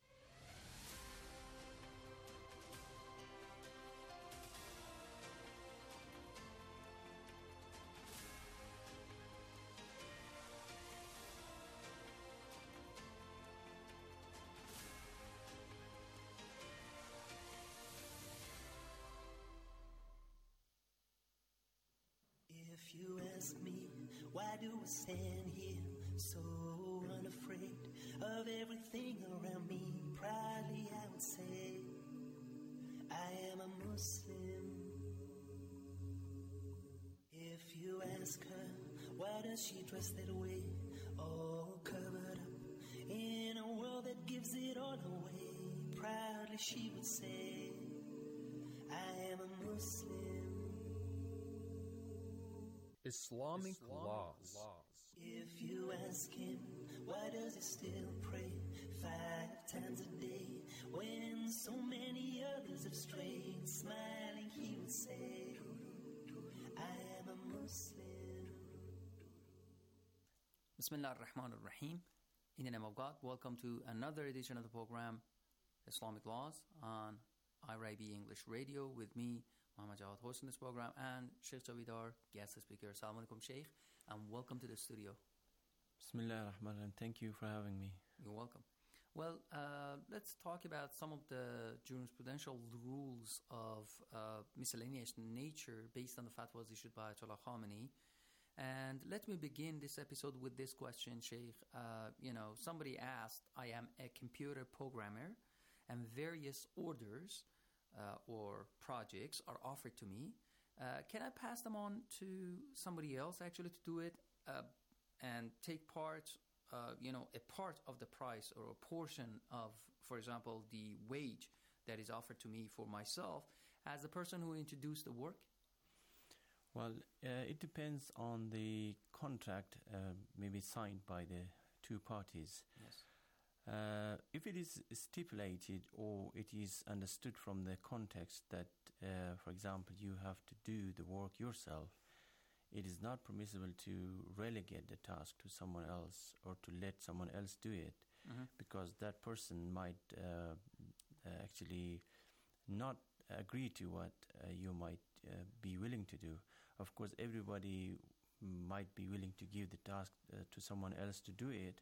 If you ask me, why do we stand here so unafraid of everything around me? Proudly I would say, I am a Muslim. If you ask her, why does she dress that way, all covered up in a world that gives it all away? Proudly she would say, I am a Muslim. Islamic, Islamic laws. laws. If you ask him, why does he still pray five times a day when so many others have strayed? Smiling, he would say, I am a Muslim. Bismillah ar-Rahman ar-Rahim. In the name of God, welcome to another edition of the program Islamic Laws on I R I B English Radio with me, Muhammad Jawad, hosting this program, and Sheikh Javidar, guest speaker. Assalamu alaikum, Sheikh, and welcome to the studio. Bismillah ar-Rahman ar-Rahim. Thank you for having me. You're welcome. Well, uh, let's talk about some of the jurisprudential rules of uh, miscellaneous nature based on the fatwas issued by Ayatollah Khamenei. And let me begin this episode with this question, Sheikh. Uh, you know, somebody asked, I am a computer programmer, and various orders Uh, or projects are offered to me. Uh, can I pass them on to somebody else actually to do it uh, and take part, uh, you know, a part of the price or a portion of, for example, the wage that is offered to me for myself as the person who introduced the work? Well, uh, it depends on the contract uh, maybe signed by the two parties. Yes. Uh, if it is stipulated or it is understood from the context that, uh, for example, you have to do the work yourself, it is not permissible to relegate the task to someone else or to let someone else do it, mm-hmm. because that person might uh, uh, actually not agree to what uh, you might uh, be willing to do. Of course, everybody might be willing to give the task uh, to someone else to do it,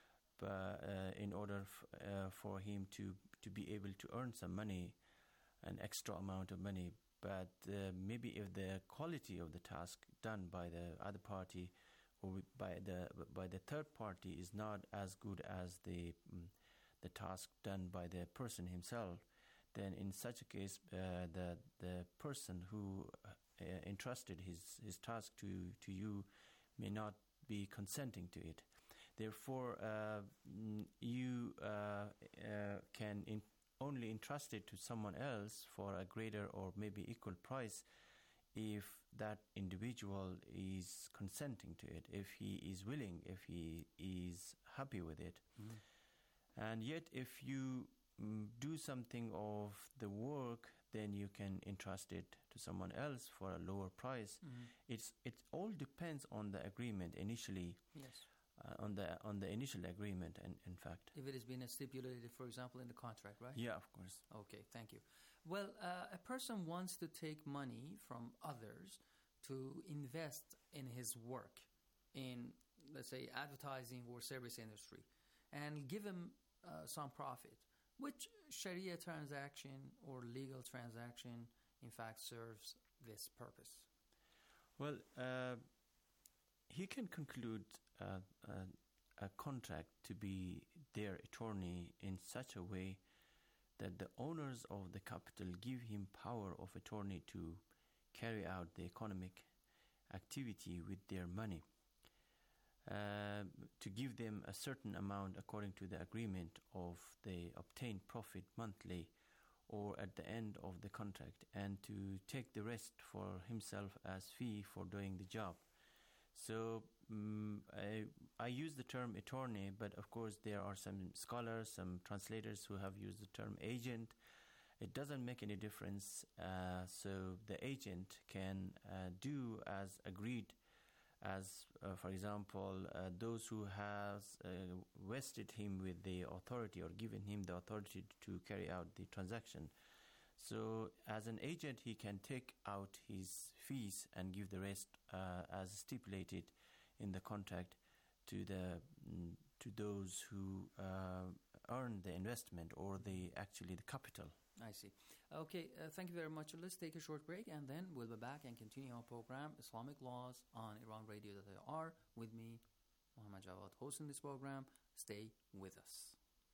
but uh, in order f- uh, for him to, to be able to earn some money, an extra amount of money. But uh, maybe if the quality of the task done by the other party or by the by the third party is not as good as the um, the task done by the person himself, then in such a case, uh, the the person who uh, entrusted his, his task to, to you may not be consenting to it. Therefore, uh, you uh, uh, can in only entrust it to someone else for a greater or maybe equal price if that individual is consenting to it, if he is willing, if he is happy with it. Mm-hmm. And yet, if you mm, do something of the work, then you can entrust it to someone else for a lower price. Mm-hmm. It's it all depends on the agreement initially. Yes. Uh, on the on the initial agreement, and in fact, if it has been stipulated, for example, in the contract, right? Yeah, of course. Okay, thank you. Well, uh, a person wants to take money from others to invest in his work, in let's say, advertising or service industry, and give him uh, some profit. Which Sharia transaction or legal transaction, in fact, serves this purpose? Well, uh, he can conclude uh, uh, a contract to be their attorney in such a way that the owners of the capital give him power of attorney to carry out the economic activity with their money, uh, to give them a certain amount according to the agreement of the obtained profit monthly or at the end of the contract, and to take the rest for himself as fee for doing the job. So um, I, I use the term attorney, but of course there are some scholars, some translators who have used the term agent. It doesn't make any difference. Uh, so the agent can uh, do as agreed, as uh, for example, uh, those who has uh, vested him with the authority or given him the authority to carry out the transaction. So as an agent, he can take out his fees and give the rest uh, as stipulated in the contract to the mm, to those who uh, earn the investment or the actually the capital. I see. Okay, uh, thank you very much. Let's take a short break, and then we'll be back and continue our program, Islamic Laws on Iran Radio dot I R. With me, Muhammad Jawad, hosting this program. Stay with us.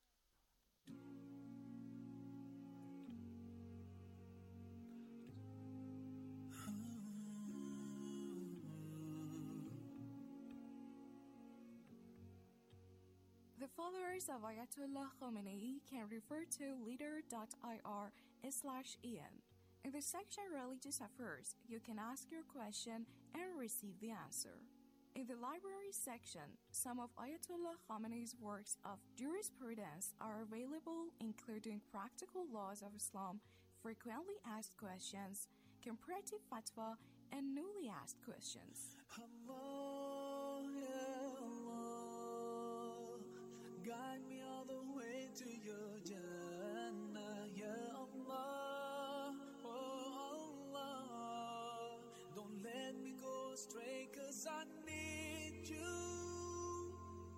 The followers of Ayatollah Khomeini can refer to leader dot I R slash E N. In the section Religious Affairs, you can ask your question and receive the answer. In the library section, some of Ayatollah Khomeini's works of jurisprudence are available, including Practical Laws of Islam, Frequently Asked Questions, Comparative Fatwa, and Newly Asked Questions. Allah, ya Allah, guide me all the way to your Jannah, ya Allah, oh Allah, don't let me go astray, 'cause I need you.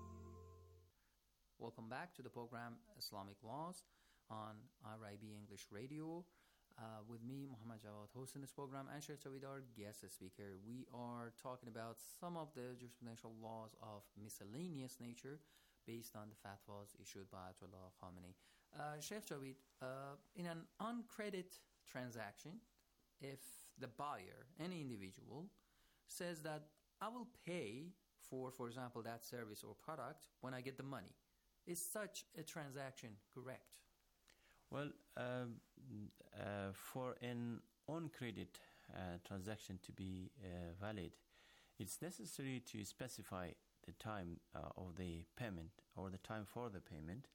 Welcome back to the program Islamic Laws on R I B English Radio. Uh, with me, Muhammad Jawad, hosting this program, and Sheikh Tawhid, our guest speaker. We are talking about some of the jurisprudential laws of miscellaneous nature based on the fatwas issued by Ayatollah Khomeini. Uh, Sheikh Tawhid, uh, in an uncredited transaction, if the buyer, any individual, says that I will pay for, for example, that service or product when I get the money, is such a transaction correct? Well, um, uh, for an on-credit uh, transaction to be uh, valid, it's necessary to specify the time uh, of the payment or the time for the payment.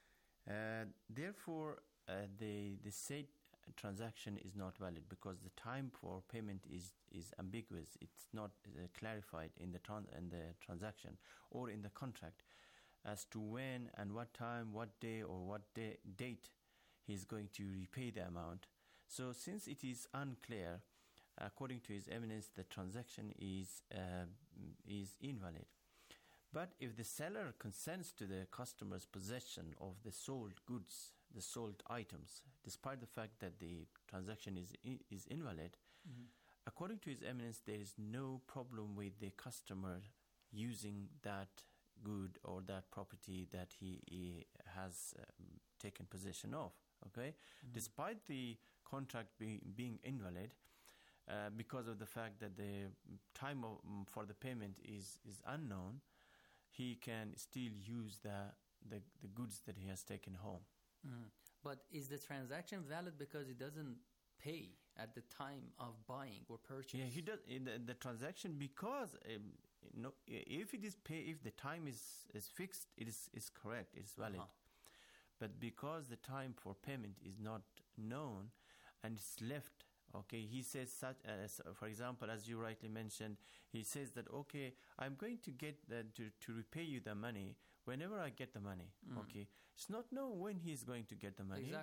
Uh, therefore, uh, the the said transaction is not valid because the time for payment is, is ambiguous. It's not uh, clarified in the tran- in the transaction or in the contract as to when and what time, what day, or what day, date he's going to repay the amount. So since it is unclear, according to His Eminence, the transaction is uh, is invalid. But if the seller consents to the customer's possession of the sold goods, the sold items, despite the fact that the transaction is I- is invalid, Mm-hmm. according to His Eminence, there is no problem with the customer using that good or that property that he, he has um, taken possession of. Okay, Mm-hmm. despite the contract be, being invalid, uh, because of the fact that the time of, um, for the payment is, is unknown, he can still use the, the the goods that he has taken home. Mm. But is the transaction valid because he doesn't pay at the time of buying or purchase? Yeah, he does in the, the transaction because um, no, if it is pay, if the time is, is fixed, it is is correct, it is valid. Uh-huh. But because the time for payment is not known and it's left, okay, he says such as, for example, as you rightly mentioned, he says that, okay, I'm going to get the, to, to repay you the money whenever I get the money, Mm. okay. It's not known when he's going to get the money. Exactly.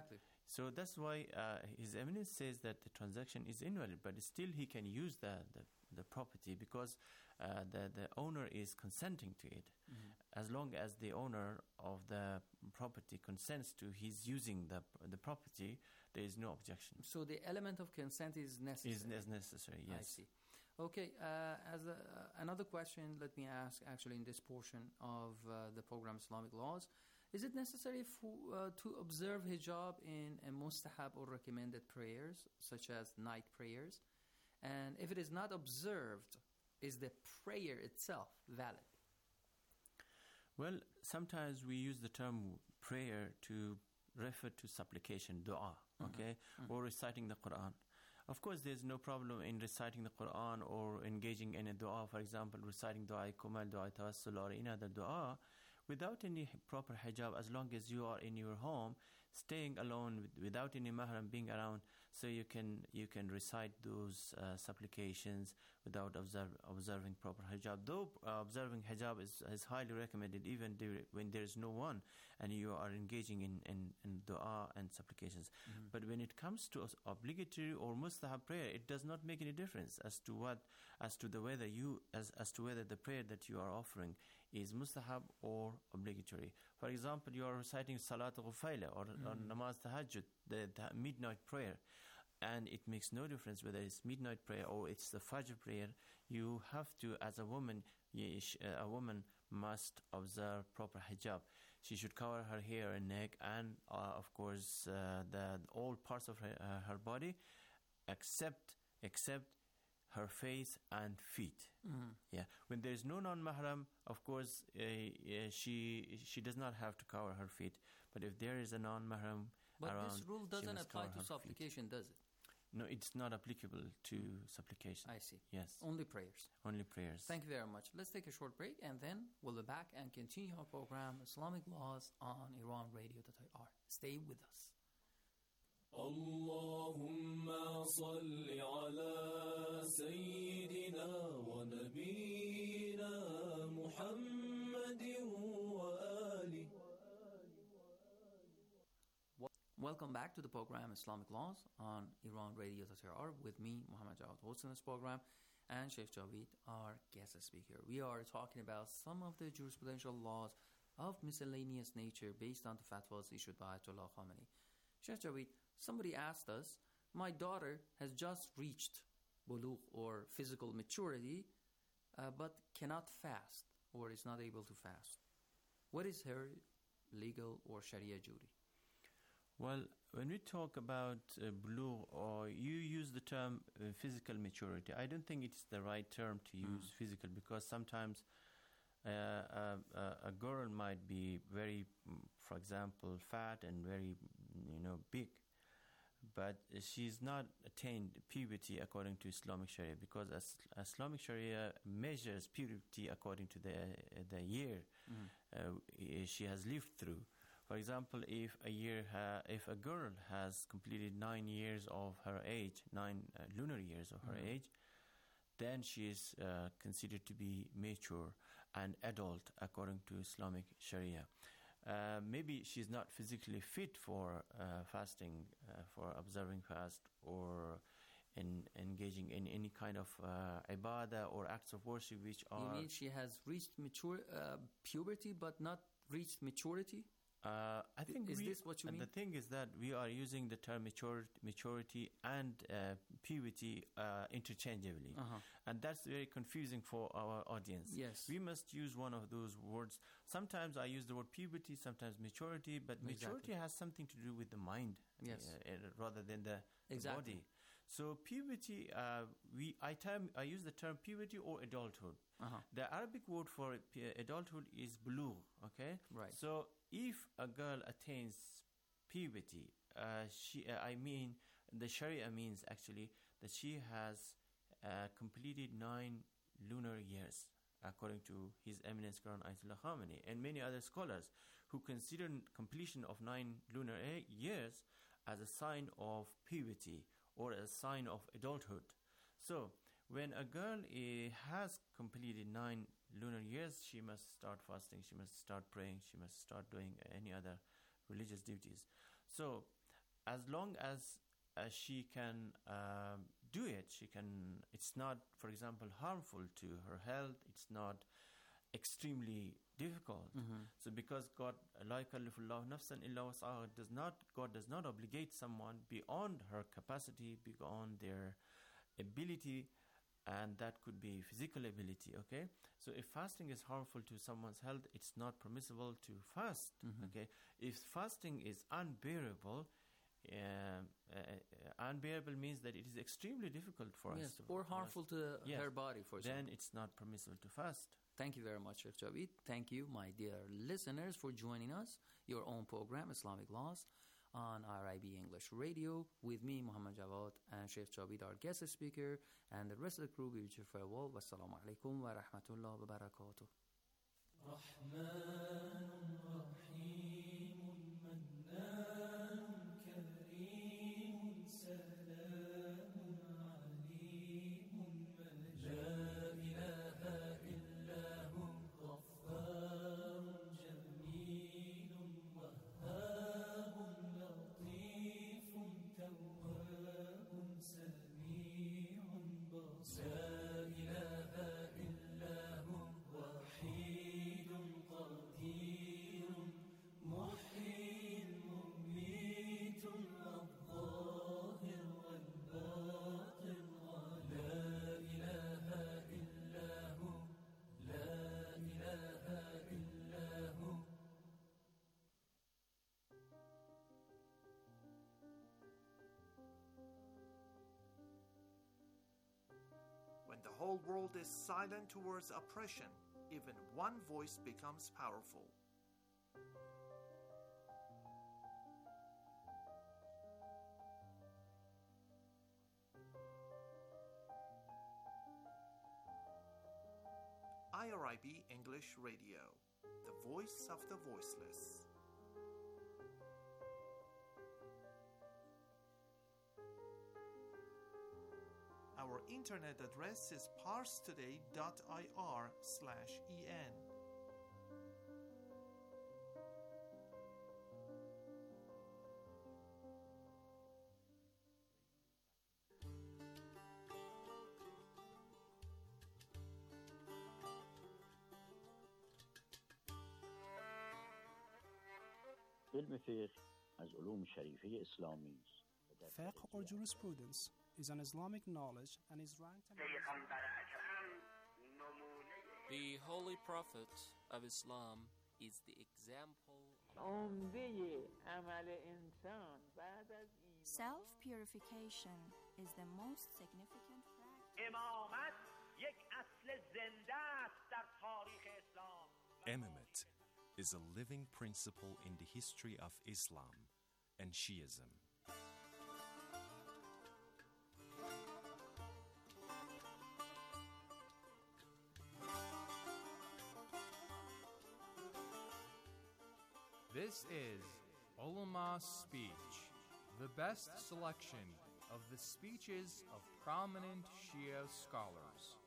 So that's why uh, His Eminence says that the transaction is invalid, but still he can use the, the, the property because uh, the, the owner is consenting to it. Mhm. As long as the owner of the property consents to his using the, the property, there is no objection. So the element of consent is necessary. Is ne- necessary, yes. I see. Okay, uh, as a, uh, another question, let me ask actually in this portion of uh, the program Islamic Laws. Is it necessary for, uh, to observe hijab in a mustahab or recommended prayers, such as night prayers? And if it is not observed, is the prayer itself valid? Well, sometimes we use the term prayer to refer to supplication, dua, okay, Mhm. or reciting the Quran. Of course, there's no problem in reciting the Quran or engaging in a dua, for example, reciting dua kumal, dua tawassul, or any other dua, without any proper hijab, as long as you are in your home, staying alone with, without any mahram being around, so you can you can recite those uh, supplications without observe, observing proper hijab. Though uh, observing hijab is, is highly recommended, even there, when there is no one and you are engaging in, in, in dua and supplications. Mhm. But when it comes to os- obligatory or mustahab prayer, it does not make any difference as to what as to the whether you as as to whether the prayer that you are offering is mustahab or obligatory. For example, you are reciting Salat al-Ghufayla or, or Mm. Namaz Tahajjud, the, the midnight prayer, and it makes no difference whether it's midnight prayer or it's the Fajr prayer. You have to, as a woman, ye- sh- uh, a woman must observe proper hijab. She should cover her hair and neck and, uh, of course, uh, the all parts of her, uh, her body, except except her face and feet. Mhm. Yeah. When there is no non-mahram, of course, uh, uh, she she does not have to cover her feet. But if there is a non-mahram But around, this rule she doesn't must apply cover to her feet. supplication, does it? No, it's not applicable to supplication. I see. Yes. Only prayers. Only prayers. Thank you very much. Let's take a short break and then we'll be back and continue our program Islamic Laws on Iran Radio dot I R. Stay with us. اللهم صل على سيدنا ونبينا محمد وآله. Welcome back to the program Islamic Laws on Iran Radio dot I R with me, Muhammad Jawad, hosting this program, and Sheikh Javid, our guest speaker. We are talking about some of the jurisprudential laws of miscellaneous nature based on the fatwas issued by Ayatollah Khamenei. Sheikh Javid, somebody asked us, my daughter has just reached bulugh or physical maturity, uh, but cannot fast or is not able to fast. What is her legal or Sharia duty? Well, when we talk about uh, bulugh, or you use the term uh, physical maturity, I don't think it's the right term to use physical, because sometimes uh, a, a, a girl might be very, mm, for example, fat and very, you know, big, but she's not attained puberty according to Islamic Sharia, because as Islamic Sharia measures puberty according to the uh, the year Mhm. uh, she has lived through. For example, if a year, ha- if a girl has completed nine years of her age, nine uh, lunar years of her Mhm. age, then she is uh, considered to be mature and adult according to Islamic Sharia. Uh, maybe she's not physically fit for uh, fasting, uh, for observing fast, or in engaging in any kind of uh, ibadah or acts of worship which You are. mean she has reached mature uh, puberty but not reached maturity? Uh, I think Is we, this what you uh, mean? The thing is that we are using the term maturity, maturity and uh, puberty uh, interchangeably, Uh-huh. and that's very confusing for our audience. Yes. We must use one of those words. Sometimes I use the word puberty, sometimes maturity, but Exactly. maturity has something to do with the mind, Yes. uh, uh, rather than the, the Exactly. body. So puberty, uh, we I term I use the term puberty or adulthood. Uh-huh. The Arabic word for p- adulthood is bulugh. Okay, Right. So if a girl attains puberty, uh, she uh, I mean the Sharia means actually that she has uh, completed nine lunar years, according to His Eminence Quran Ayatollah Khamenei and many other scholars who consider completion of nine lunar a- years as a sign of puberty or a sign of adulthood. So, when a girl uh, has completed nine lunar years, she must start fasting, she must start praying, she must start doing any other religious duties. So, as long as uh, she can um, do it, she can. It's not, for example, harmful to her health. It's not extremely difficult. Mhm. So because God, la yukallifu Allahu nafsan illa wus'aha, does not, God does not obligate someone beyond her capacity, beyond their ability, and that could be physical ability. Okay, so if fasting is harmful to someone's health, it's not permissible to fast. Mhm. Okay, if fasting is unbearable, um, uh, uh, unbearable means that it is extremely difficult for Yes, us to or fast. harmful to Yes. her body, for Then example. it's not permissible to fast. Thank you very much, Sheikh Javid. Thank you, my dear listeners, for joining us. Your own program, Islamic Laws, on R I B English Radio, with me, Muhammad Jawad, and Sheikh Javid, our guest speaker, and the rest of the crew. We wish you farewell. Wassalamu alaikum wa rahmatullah wa barakatuh. When the whole world is silent towards oppression, even one voice becomes powerful. I R I B English Radio, the voice of the voiceless. Our internet address is parstoday.ir slash en. علم فقه از علوم شریفه اسلامی است. Fiqh or jurisprudence is an Islamic knowledge and is ranked The Holy Prophet of Islam is the example. Self-purification is the most significant practice. Imamate is a living principle in the history of Islam and Shiism. This is Ulama Speech, the best selection of the speeches of prominent Shia scholars.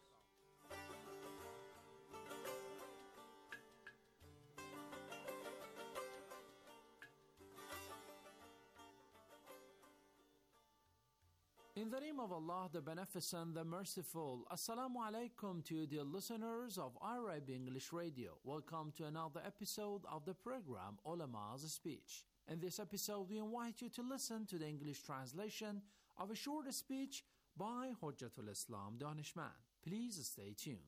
In the name of Allah, the Beneficent, the Merciful, Assalamu alaikum to you, dear listeners of R I B English Radio. Welcome to another episode of the program Ulama's Speech. In this episode, we invite you to listen to the English translation of a short speech by Hujjatul Islam Danishman. Please stay tuned.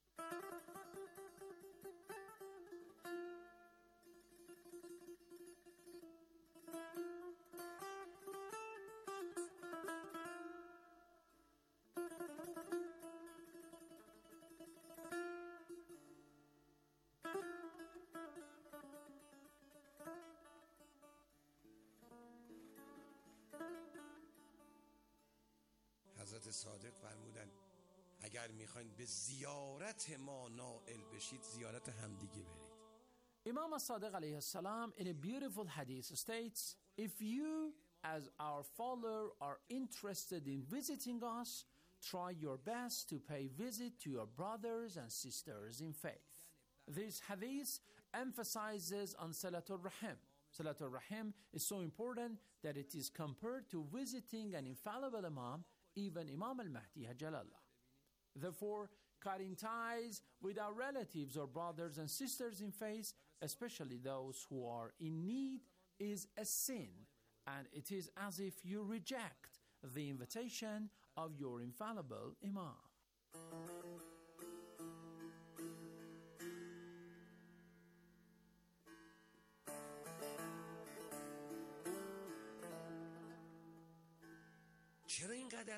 حضرت صادق فرمودن اگر میخواین به زیارت ما نائل بشید زیارت همدیگه برید. Imam as-Sadiq alayhi salam in a beautiful hadith states, if you as our follower are interested in visiting us, try your best to pay visit to your brothers and sisters in faith. This hadith emphasizes on Salatul Rahim, Salatul Rahim is so important that it is compared to visiting an infallible Imam, even Imam al-Mahdi Hajjalallah. Therefore, cutting ties with our relatives or brothers and sisters in faith, especially those who are in need, is a sin, and it is as if you reject the invitation of your infallible Imam. چرا اینقدر